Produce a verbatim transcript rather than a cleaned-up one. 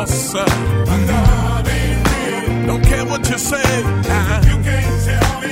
cross. My God ain't real. Don't care what you say. Nah. You can't tell me